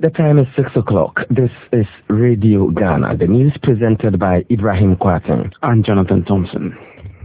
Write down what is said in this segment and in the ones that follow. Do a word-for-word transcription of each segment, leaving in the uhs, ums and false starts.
The time is six o'clock. This is Radio Ghana. The news presented by Ibrahim Kwatin and Jonathan Thompson.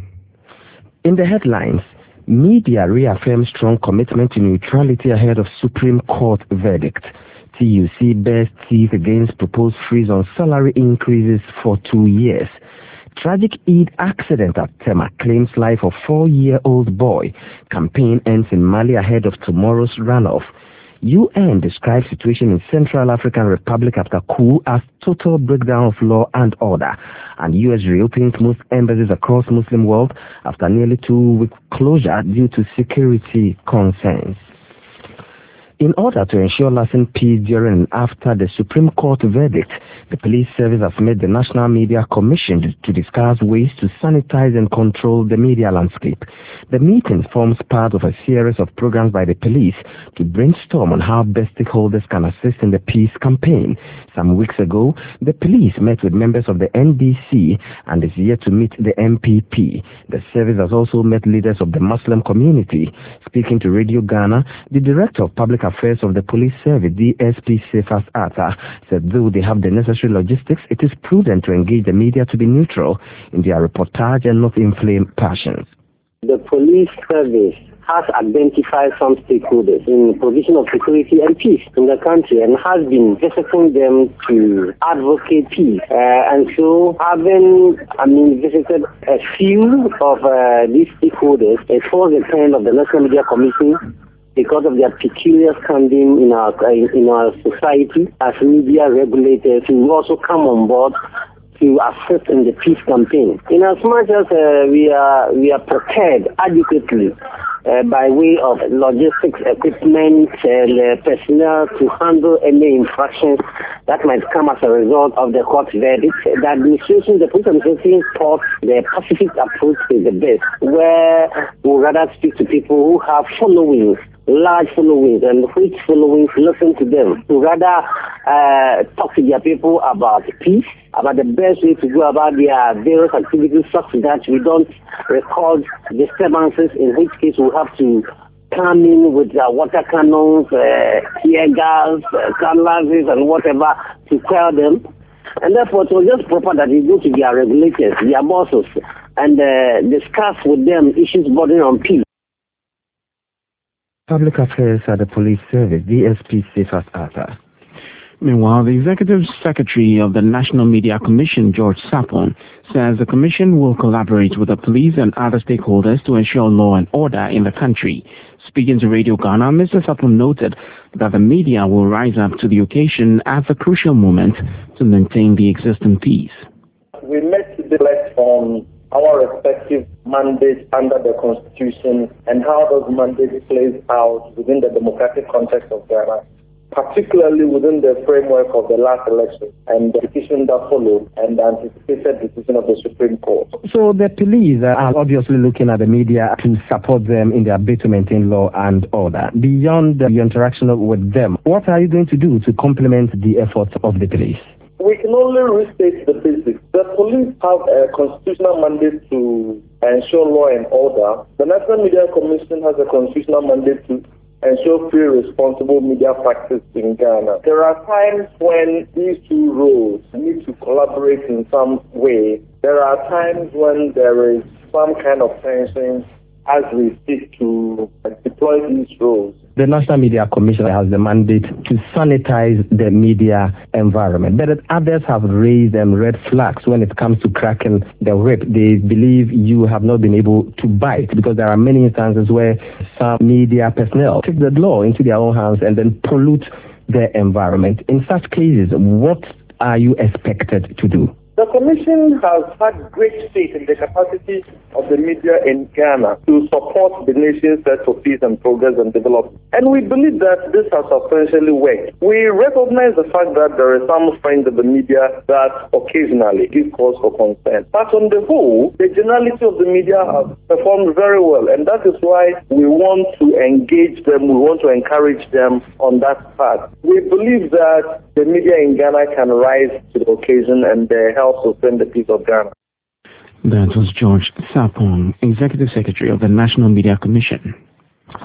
In the headlines, media reaffirms strong commitment to neutrality ahead of Supreme Court verdict. T U C bears teeth against proposed freeze on salary increases for two years. Tragic Eid accident at Tema claims life of four-year-old boy. Campaign ends in Mali ahead of tomorrow's runoff. U N describes situation in Central African Republic after coup as total breakdown of law and order. And U S reopens most embassies across Muslim world after nearly two-week closure due to security concerns. In order to ensure lasting peace during and after the Supreme Court verdict, the police service has met the National Media Commission to discuss ways to sanitize and control the media landscape. The meeting forms part of a series of programs by the police to brainstorm on how best stakeholders can assist in the peace campaign. Some weeks ago, the police met with members of the N D C and is yet to meet the M P P. The service has also met leaders of the Muslim community. Speaking to Radio Ghana, the Director of Public Affairs of the Police Service, D S P Cephas Atta, said though they have the necessary logistics, it is prudent to engage the media to be neutral in their reportage and not inflame passions. The police service has identified some stakeholders in the provision of security and peace in the country and has been visiting them to advocate peace. Uh, and so having, I mean, visited a few of uh, these stakeholders, it was the kind of the National Media Commission because of their peculiar standing in our in our society as media regulators who also come on board to assist in the peace campaign. In as much as uh, we are we are prepared adequately uh, by way of logistics, equipment, and uh, personnel to handle any infractions that might come as a result of the court verdict, the administration, the police administration thought the Pacific approach is the best, where we rather speak to people who have followings, large followings, and which followings listen to them, to rather uh, talk to their people about peace, about the best way to go about their various activities, such that we don't record disturbances, in which case we have to come in with uh, water cannons, uh, tear gas, uh, cutlasses, and whatever to quell them. And therefore, it was just proper that we go to their regulators, their bosses, and uh, discuss with them issues bordering on peace. Public Affairs at the Police Service, D S P Cephas Atta. Meanwhile, the Executive Secretary of the National Media Commission, George Sapon, says the Commission will collaborate with the police and other stakeholders to ensure law and order in the country. Speaking to Radio Ghana, Mister Sapon noted that the media will rise up to the occasion at the crucial moment to maintain the existing peace. We met to reflect on our respective mandates under the Constitution and how those mandates plays out within the democratic context of Ghana, particularly within the framework of the last election and the decision that followed and the anticipated decision of the Supreme Court. So the police are obviously looking at the media to support them in their bid to maintain law and order. Beyond the interaction with them, what are you going to do to complement the efforts of the police? We can only restate the basics. The police have a constitutional mandate to ensure law and order. The National Media Commission has a constitutional mandate to ensure free, responsible media practice in Ghana. There are times when these two roles need to collaborate in some way. There are times when there is some kind of tension as we seek to deploy these roles. The National Media Commission has the mandate to sanitize the media environment, but others have raised um, red flags when it comes to cracking the whip. They believe you have not been able to bite because there are many instances where some media personnel take the law into their own hands and then pollute the environment. In such cases, what are you expected to do? The Commission has had great faith in the capacity of the media in Ghana to support the nation's search for peace and progress and development. And we believe that this has substantially worked. We recognize the fact that there are some friends of the media that occasionally give cause for concern. But on the whole, the generality of the media have performed very well. And that is why we want to engage them, we want to encourage them on that path. We believe that the media in Ghana can rise to the occasion and uh, help sustain the peace of Ghana. That was George Sapon, Executive Secretary of the National Media Commission.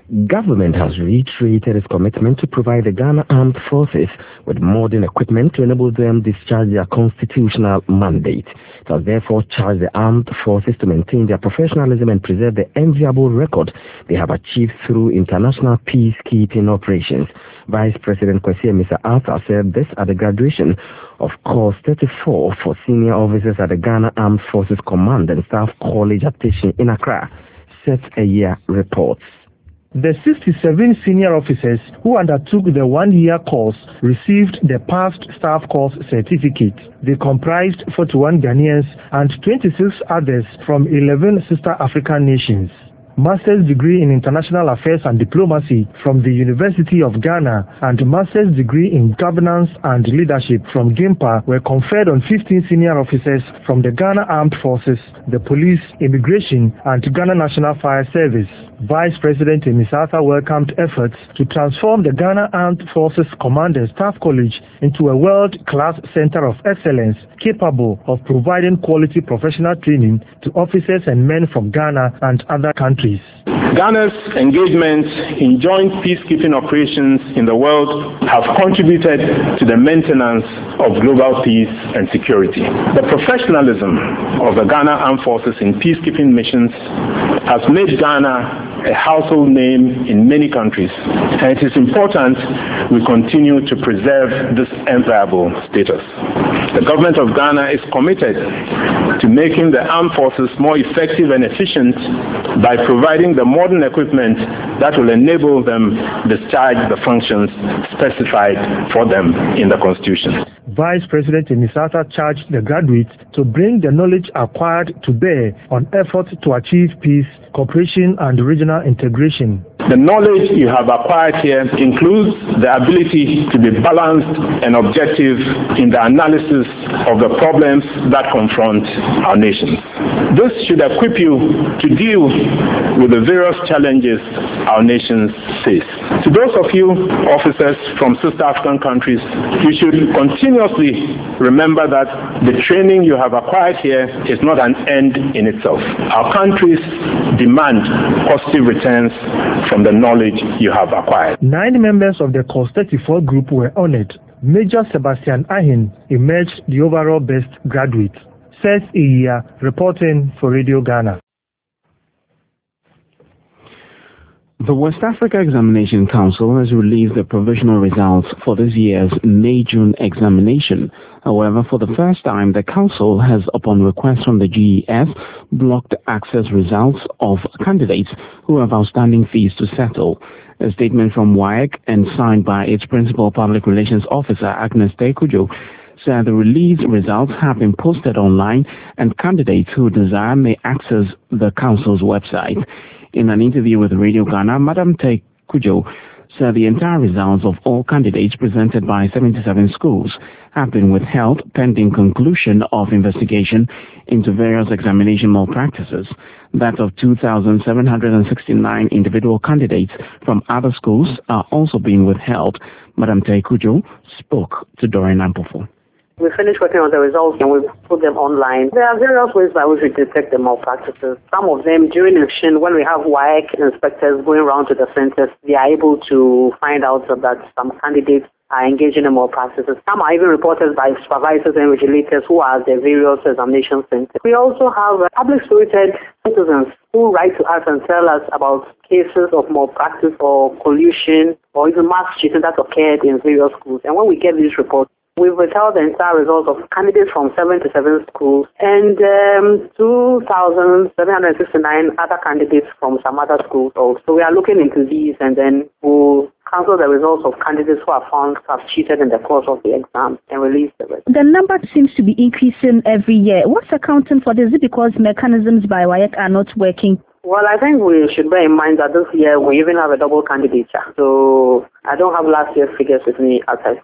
Government has reiterated its commitment to provide the Ghana Armed Forces with modern equipment to enable them discharge their constitutional mandate. It has therefore charged the armed forces to maintain their professionalism and preserve the enviable record they have achieved through international peacekeeping operations. Vice President Kwesi Amissah-Arthur said this at the graduation of Course thirty-four for senior officers at the Ghana Armed Forces Command and Staff College at Tishin in Accra. Set a year reports. The sixty-seven senior officers who undertook the one-year course received the Passed Staff Course Certificate. They comprised forty-one Ghanaians and twenty-six others from eleven sister African nations. Master's degree in International Affairs and Diplomacy from the University of Ghana and Master's degree in Governance and Leadership from GIMPA were conferred on fifteen senior officers from the Ghana Armed Forces, the Police, Immigration and Ghana National Fire Service. Vice President Amissah-Arthur welcomed efforts to transform the Ghana Armed Forces Command and Staff College into a world-class center of excellence capable of providing quality professional training to officers and men from Ghana and other countries. Ghana's engagements in joint peacekeeping operations in the world have contributed to the maintenance of global peace and security. The professionalism of the Ghana Armed Forces in peacekeeping missions has made Ghana a household name in many countries, and it is important we continue to preserve this enviable status. The government of Ghana is committed to making the armed forces more effective and efficient by providing the modern equipment that will enable them discharge the functions specified for them in the Constitution. Vice President Amissah-Arthur charged the graduates to bring the knowledge acquired to bear on efforts to achieve peace, cooperation and regional integration. The knowledge you have acquired here includes the ability to be balanced and objective in the analysis of the problems that confront our nations. This should equip you to deal with the various challenges our nations face. To those of you officers from sister African countries, you should continuously remember that the training you have acquired here is not an end in itself. Our countries demand positive returns from the knowledge you have acquired. Nine members of the Course thirty-four group were honored. Major Sebastian Ahin emerged the overall best graduate. Seth Iya reporting for Radio Ghana. The West Africa Examination Council has released the provisional results for this year's May-June examination. However, for the first time, the Council has, upon request from the G E S, blocked access results of candidates who have outstanding fees to settle. A statement from W A E C and signed by its Principal Public Relations Officer, Agnes Tekujo, said the released results have been posted online and candidates who desire may access the Council's website. In an interview with Radio Ghana, Madam Tekujo said the entire results of all candidates presented by seventy-seven schools have been withheld pending conclusion of investigation into various examination malpractices. That of two thousand seven hundred sixty-nine individual candidates from other schools are also being withheld. Madam Tekujo spoke to Dorian Ampofo. We finished working on the results and we put them online. There are various ways by which we detect the malpractices. Some of them during election, when we have W A E C inspectors going around to the centers, they are able to find out that some candidates are engaging in malpractices. Some are even reported by supervisors and regulators who are at the various examination centers. We also have public-spirited citizens who write to us and tell us about cases of malpractice or collusion or even mass cheating that occurred in various schools. And when we get these reports, we've withheld the entire results of candidates from seventy-seven schools and um, two thousand seven hundred sixty-nine other candidates from some other schools also. So we are looking into these and then we'll cancel the results of candidates who are found to have cheated in the course of the exam and release the results. The number seems to be increasing every year. What's accounting for this? Is it because mechanisms by W A E C are not working? Well, I think we should bear in mind that this year we even have a double candidature. So I don't have last year's figures with me as I speak to you.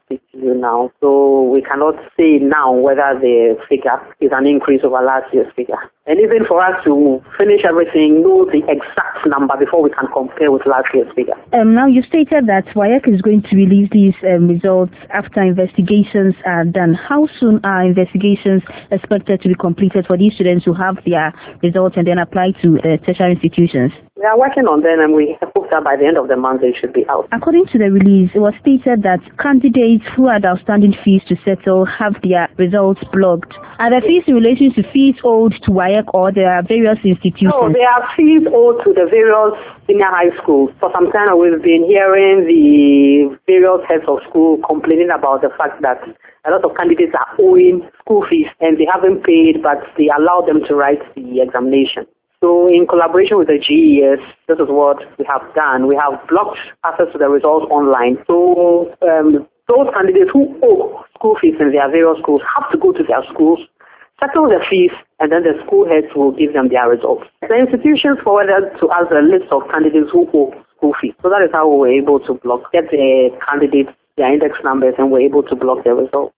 review now, so we cannot say now whether the figure is an increase over last year's figure. And even for us to finish everything, know the exact number before we can compare with last year's figure. Um, now, you stated that W A E C is going to release these um, results after investigations are done. How soon are investigations expected to be completed for these students who have their results and then apply to uh, tertiary institutions? We are working on them, and we hope that by the end of the month they should be out. According to the release, it was stated that candidates who had outstanding fees to settle have their results blocked. Are the fees in relation to fees owed to W A E C or there are various institutions? No, there are fees owed to the various senior high schools. For some time we've been hearing the various heads of school complaining about the fact that a lot of candidates are owing school fees and they haven't paid, but they allow them to write the examination. So in collaboration with the G E S, this is what we have done. We have blocked access to the results online. So um, those candidates who owe school fees in their various schools have to go to their schools, settle the fees, and then the school heads will give them their results. The institutions forwarded to us a list of candidates who owe school fees. So that is how we were able to block, get the candidates, their index numbers, and we're able to block their results.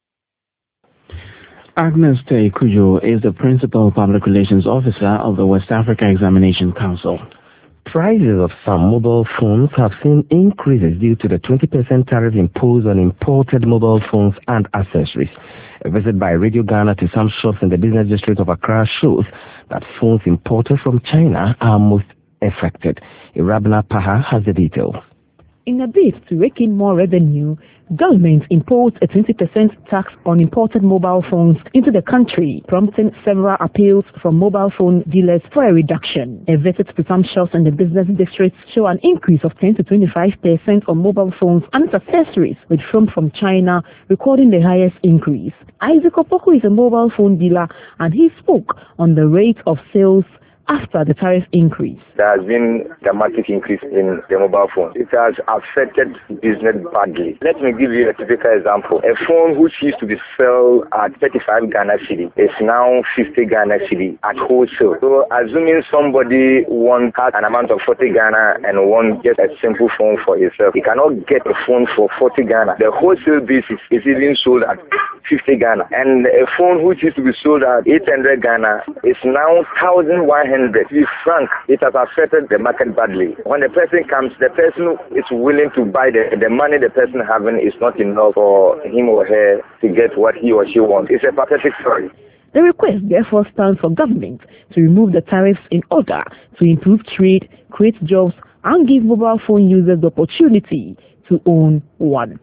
Agnes Teikujo is the Principal Public Relations Officer of the West Africa Examination Council. Prices of some mobile phones have seen increases due to the twenty percent tariff imposed on imported mobile phones and accessories. A visit by Radio Ghana to some shops in the business district of Accra shows that phones imported from China are most affected. Irabna Paha has the details. In a bid to rake in more revenue, government imposed a twenty percent tax on imported mobile phones into the country, prompting several appeals from mobile phone dealers for a reduction. A visit to some shops in the business district show an increase of ten to twenty-five percent on mobile phones and its accessories, with phones from China recording the highest increase. Isaac Opoku is a mobile phone dealer, and he spoke on the rate of sales after the tariff increase. There has been a dramatic increase in the mobile phone. It has affected business badly. Let me give you a typical example. A phone which used to be sold at thirty-five Ghana cedi is now fifty Ghana cedi at wholesale. So assuming somebody wants an amount of forty Ghana and wants just a simple phone for himself, he cannot get a phone for forty Ghana. The wholesale basis is even sold at fifty Ghana. And a phone which used to be sold at eight hundred Ghana is now one thousand one hundred. To be frank, it has affected the market badly. When the person comes, the person is willing to buy the, the money the person having is not enough for him or her to get what he or she wants. It's a pathetic story. The request therefore stands for government to remove the tariffs in order to improve trade, create jobs, and give mobile phone users the opportunity to own one.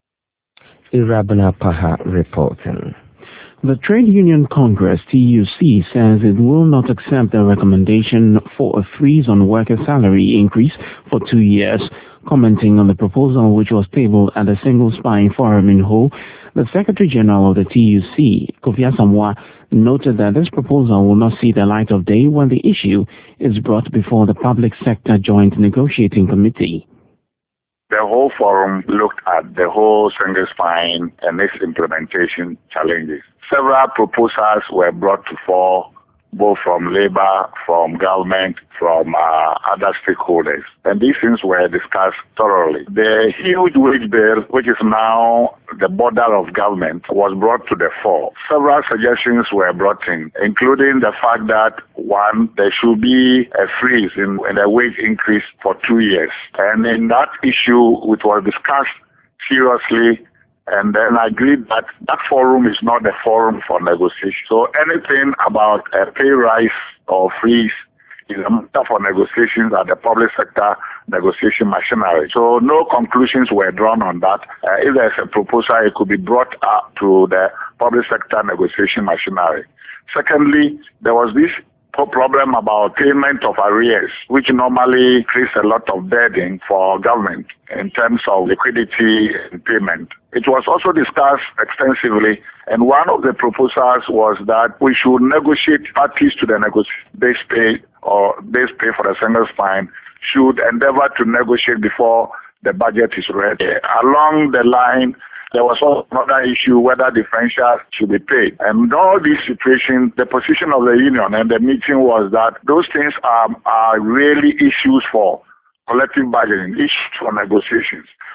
Irabna Paha reporting. The Trade Union Congress, T U C, says it will not accept the recommendation for a freeze on worker salary increase for two years. Commenting on the proposal, which was tabled at the Single Spine Forum in Ho, the Secretary General of the T U C, Kofi Asamoah, noted that this proposal will not see the light of day when the issue is brought before the Public Sector Joint Negotiating Committee. The whole forum looked at the whole Single Spine and its implementation challenges. Several proposals were brought to fore, both from labor, from government, from uh, other stakeholders. And these things were discussed thoroughly. The huge wage bill, which is now the border of government, was brought to the fore. Several suggestions were brought in, including the fact that, one, there should be a freeze in, in the wage increase for two years. And in that issue, which was discussed seriously, and then agreed that that forum is not the forum for negotiation. So anything about a pay rise or freeze is a matter for negotiations at the public sector negotiation machinery. So no conclusions were drawn on that. Uh, if there's a proposal, it could be brought up to the public sector negotiation machinery. Secondly, there was this problem about payment of arrears, which normally creates a lot of burden for government in terms of liquidity and payment. It was also discussed extensively, and one of the proposals was that we should negotiate parties to the negotiation base pay or base pay for the single spine should endeavor to negotiate before the budget is ready. Along the line, there was also another issue whether differential should be paid. And in all these situations, the position of the union and the meeting was that those things are, are really issues for collective bargaining, issues for negotiations.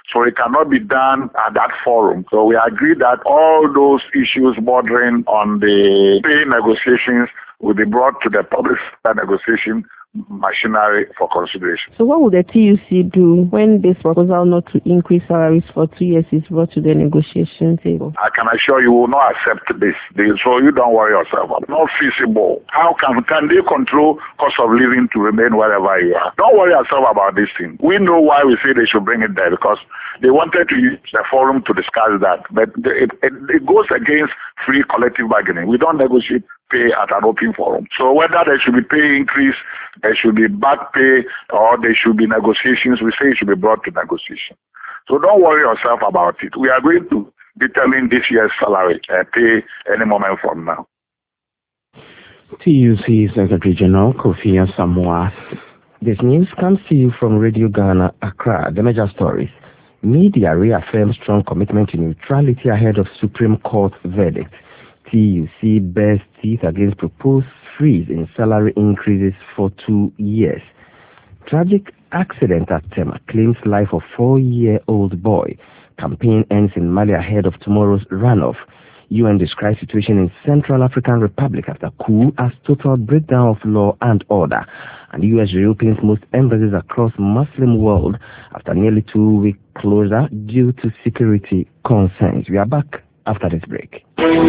So it cannot be done at that forum. So we agreed that all those issues bordering on the pay negotiations will be brought to the public sector negotiation machinery for consideration. So what would the T U C do when this proposal not to increase salaries for two years is brought to the negotiation table? I can assure you will not accept this. So you don't worry yourself. It's not feasible. How can, can they control cost of living to remain wherever you are? Don't worry yourself about this thing. We know why we say they should bring it there, because they wanted to use the forum to discuss that. But it, it, it goes against free collective bargaining. We don't negotiate pay at an open forum. So whether there should be pay increase, there should be back pay, or there should be negotiations, we say it should be brought to negotiation. So don't worry yourself about it. We are going to determine this year's salary and pay any moment from now. T U C Secretary General Kofi Asamoah. This news comes to you from Radio Ghana, Accra. The major stories. Media reaffirms strong commitment to neutrality ahead of Supreme Court verdict. T U C bears teeth against proposed freeze in salary increases for two years. Tragic accident at Tema claims life of four-year-old boy. Campaign ends in Mali ahead of tomorrow's runoff. U N describes situation in Central African Republic after coup as total breakdown of law and order. And U S reopens most embassies across Muslim world after nearly two-week closure due to security concerns. We are back after this break.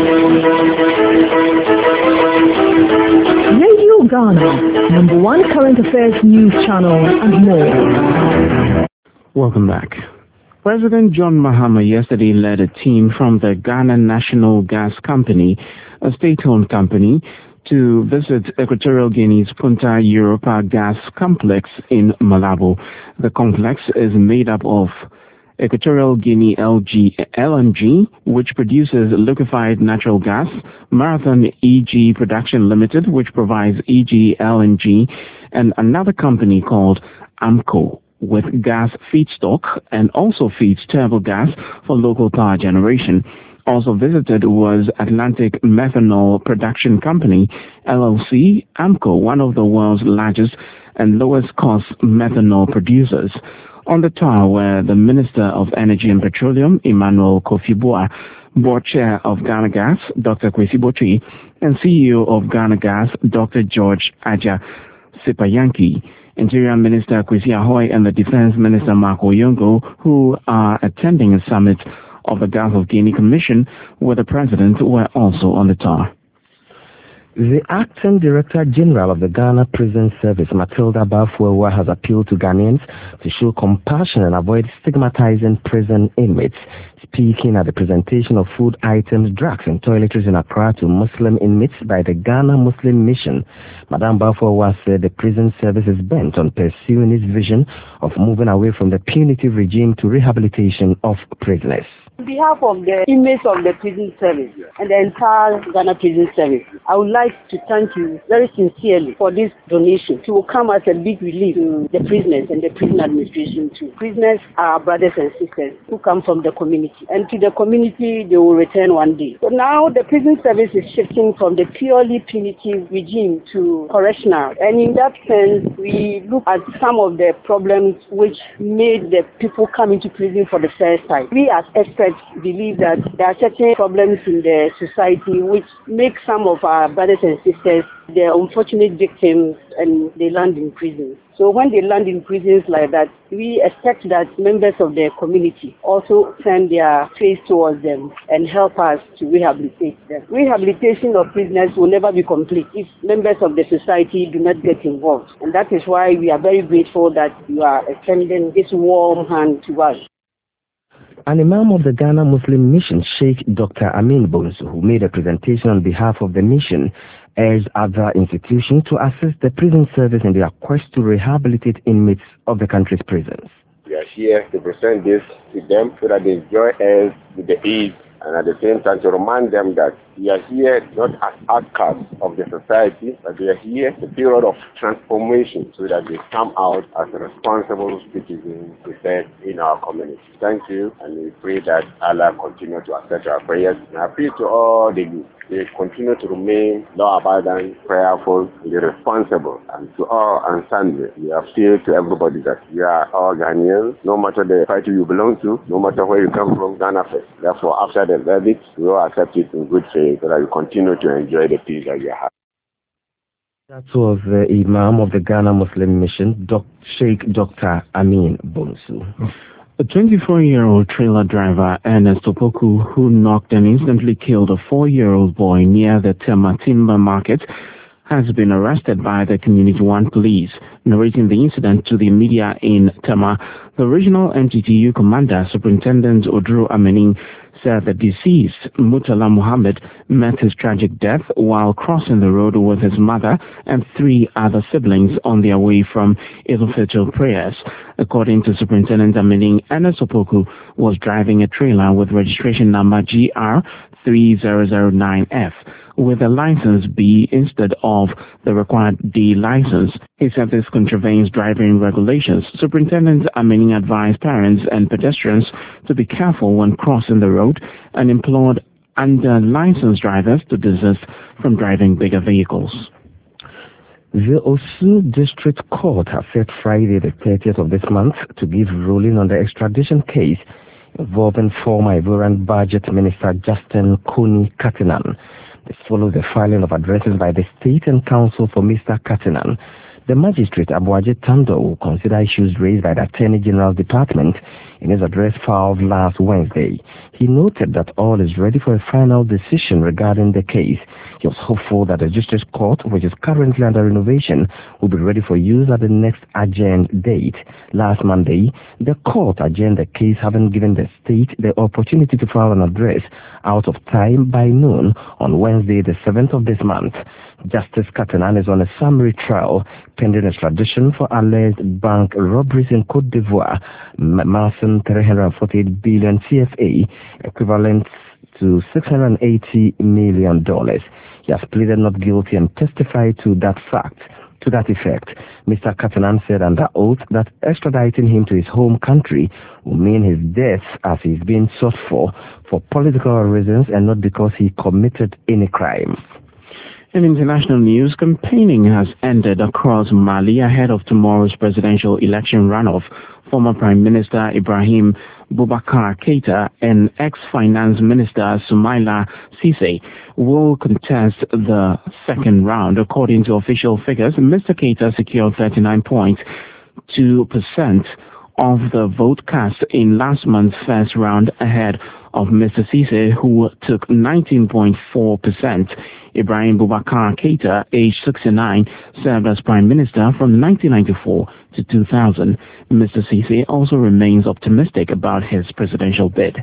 Radio Ghana, number one current affairs news channel and more. Welcome back. President John Mahama yesterday led a team from the Ghana National Gas Company, a state-owned company, to visit Equatorial Guinea's Punta Europa gas complex in Malabo. The complex is made up of Equatorial Guinea L N G, which produces liquefied natural gas, Marathon E G Production Limited, which provides E G L N G, and another company called AMCO, with gas feedstock and also feeds turbo gas for local power generation. Also visited was Atlantic Methanol Production Company, L L C, AMCO, one of the world's largest and lowest cost methanol producers. On the tour were the Minister of Energy and Petroleum, Emmanuel Kofi-Boa, Board Chair of Ghana Gas, Doctor Kwesi Botwi, and C E O of Ghana Gas, Doctor George Aja Sipayanki, Interior Minister Kwesi Ahoy, and the Defense Minister Marco Yongo, who are attending a summit of the Gulf of Guinea Commission, where the President were also on the tour. The Acting Director General of the Ghana Prison Service, Matilda Bafuewa, has appealed to Ghanaians to show compassion and avoid stigmatizing prison inmates. Speaking at the presentation of food items, drugs, and toiletries in Accra to Muslim inmates by the Ghana Muslim Mission, Madame Bafuewa said the prison service is bent on pursuing its vision of moving away from the punitive regime to rehabilitation of prisoners. On behalf of the inmates of the prison service and the entire Ghana Prison Service, I would like to thank you very sincerely for this donation. It will come as a big relief to the prisoners and the prison administration too. Prisoners are our brothers and sisters who come from the community, and to the community they will return one day. So now the prison service is shifting from the purely punitive regime to correctional, and in that sense we look at some of the problems which made the people come into prison for the first time. We as experts believe that there are certain problems in the society which make some of our brothers and sisters the unfortunate victims, and they land in prison. So when they land in prisons like that, we expect that members of the community also turn their face towards them and help us to rehabilitate them. Rehabilitation of prisoners will never be complete if members of the society do not get involved. And that is why we are very grateful that you are extending this warm hand to us. An imam of the Ghana Muslim Mission, Sheikh Doctor Amin Bonsu, who made a presentation on behalf of the mission, urged other institutions to assist the prison service in their quest to rehabilitate inmates of the country's prisons. We are here to present this to them so that they join us with the aid and at the same time to remind them that we are here not as outcasts of the society, but we are here a period of transformation so that they come out as responsible citizens in our community. Thank you, and we pray that Allah continue to accept our prayers. And I appeal to all the youth. They continue to remain law-abiding, prayerful, and responsible. And to all and sundry, we appeal to everybody that we are all Ghanaians, no matter the party you belong to, no matter where you come from, Ghana first. Therefore, after the verdict, we will accept it in good faith so that you continue to enjoy the peace that you have. That was the Imam of the Ghana Muslim Mission, Doc Sheikh Doctor Amin Bonsu. A twenty-four-year-old trailer driver, Ernest Opoku, who knocked and instantly killed a four-year-old boy near the Tema Timber Market, has been arrested by the Community One police. Narrating the incident to the media in Tema, the regional M T T U commander, Superintendent Odro Amening, said the deceased, Mutala Muhammad, met his tragic death while crossing the road with his mother and three other siblings on their way from Idul prayers. According to Superintendent Amening, Ernest Opoku was driving a trailer with registration number G R three zero zero nine F with a license B instead of the required D license. He said this contravenes driving regulations. Superintendent Amening advised parents and pedestrians to be careful when crossing the road and implored under-licensed drivers to desist from driving bigger vehicles. The Osu District Court has set Friday the thirtieth of this month to give ruling on the extradition case involving former Ivorian Budget Minister Justin Kony Katinan. This follows the filing of addresses by the State and Council for Mister Katinan. The magistrate Abuaje Tando will consider issues raised by the Attorney General's Department in his address filed last Wednesday. He noted that all is ready for a final decision regarding the case. He was hopeful that the District Court, which is currently under renovation, will be ready for use at the next adjourned date. Last Monday, the court adjourned the case, having given the state the opportunity to file an address out of time by noon on Wednesday, the seventh of this month. Justice Katinan is on a summary trial pending extradition for alleged bank robberies in Cote d'Ivoire, amassing three hundred forty-eight billion C F A, equivalent to six hundred eighty million dollars. He has pleaded not guilty and testified to that fact. To that effect, Mister Katinan said under oath that extraditing him to his home country will mean his death as he's being sought for for political reasons and not because he committed any crime. In international news, campaigning has ended across Mali ahead of tomorrow's presidential election runoff. Former Prime Minister Ibrahim Boubacar Keïta and ex-Finance Minister Soumaïla Cissé will contest the second round. According to official figures, Mister Keïta secured thirty-nine point two percent of the vote cast in last month's first round ahead of Mister Cissé, who took nineteen point four percent. Ibrahim Boubacar Keïta, age sixty-nine, served as Prime Minister from nineteen ninety-four to two thousand. Mister Cissé also remains optimistic about his presidential bid.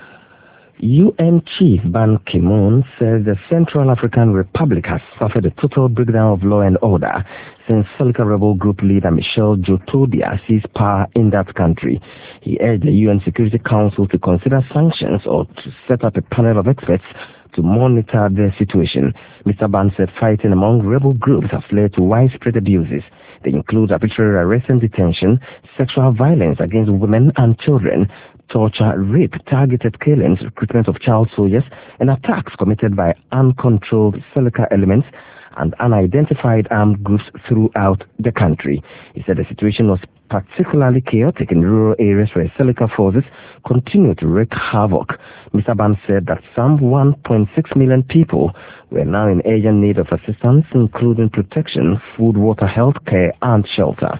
U N Chief Ban Ki-moon says the Central African Republic has suffered a total breakdown of law and order since Seleka rebel group leader Michel Djotodia seized power in that country. He urged the U N Security Council to consider sanctions or to set up a panel of experts to monitor the situation. Mister Ban said fighting among rebel groups has led to widespread abuses. They include arbitrary arrest and detention, sexual violence against women and children, torture, rape, targeted killings, recruitment of child soldiers, and attacks committed by uncontrolled Seleka elements and unidentified armed groups throughout the country. He said the situation was particularly chaotic in rural areas where Seleka forces continue to wreak havoc. Mister Ban said that some one point six million people were now in urgent need of assistance, including protection, food, water, health care, and shelter.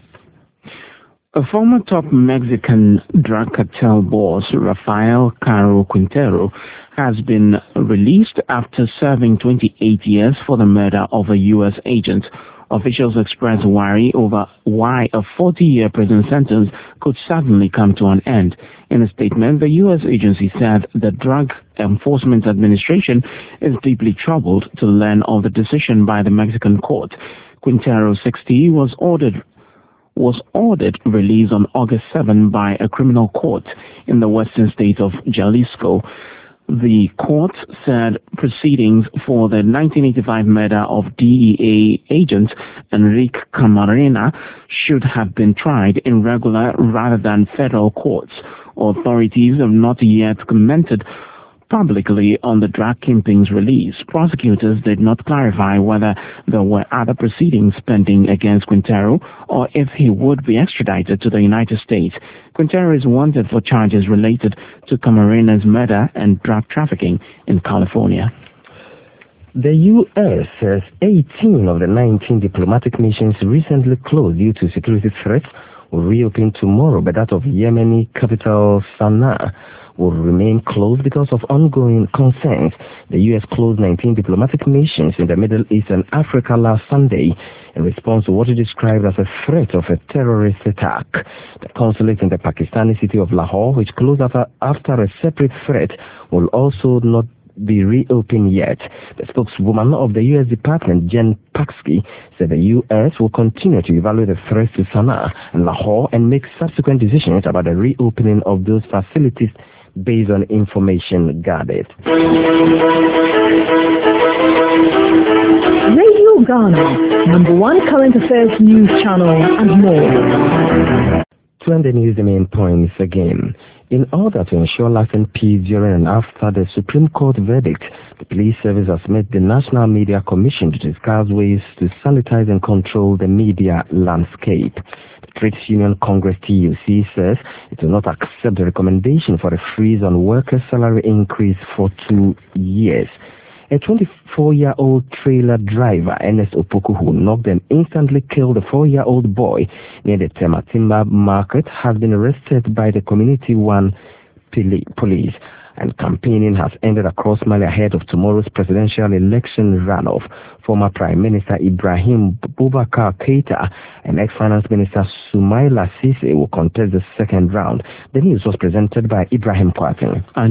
A former top Mexican drug cartel boss, Rafael Caro Quintero, has been released after serving twenty-eight years for the murder of a U S agent. Officials expressed worry over why a forty-year prison sentence could suddenly come to an end. In a statement, the U S agency said the Drug Enforcement Administration is deeply troubled to learn of the decision by the Mexican court. Quintero, sixty, was ordered was ordered release on August seventh by a criminal court in the western state of Jalisco. The court said proceedings for the nineteen eighty-five murder of D E A agent Enrique Camarena should have been tried in regular rather than federal courts. Authorities have not yet commented publicly on the drug kingpin's release. Prosecutors did not clarify whether there were other proceedings pending against Quintero or if he would be extradited to the United States. Quintero is wanted for charges related to Camarena's murder and drug trafficking in California. The U S says eighteen of the nineteen diplomatic missions recently closed due to security threats will reopen tomorrow, but that of Yemeni capital Sana'a will remain closed because of ongoing concerns. The U S closed nineteen diplomatic missions in the Middle East and Africa last Sunday in response to what it described as a threat of a terrorist attack. The consulate in the Pakistani city of Lahore, which closed after, after a separate threat, will also not be reopened yet. The spokeswoman of the U S Department, Jen Psaki, said the U S will continue to evaluate the threats to Sana'a and Lahore and make subsequent decisions about the reopening of those facilities based on information gathered. Radio Ghana, number one current affairs news channel and more. To end the news, the main points again. In order to ensure lasting peace during and after the Supreme Court verdict, the police service has met the National Media Commission to discuss ways to sanitize and control the media landscape. The Trades Union Congress T U C says it will not accept the recommendation for a freeze on workers' salary increase for two years. A twenty-four-year-old trailer driver, Ernest Opoku, who knocked and instantly killed a four-year-old boy near the Tematimba market, has been arrested by the Community One police. And campaigning has ended across Mali ahead of tomorrow's presidential election runoff. Former Prime Minister Ibrahim Boubacar Keita and ex-Finance Minister Soumaïla Cissé will contest the second round. The news was presented by Ibrahim Kwateng.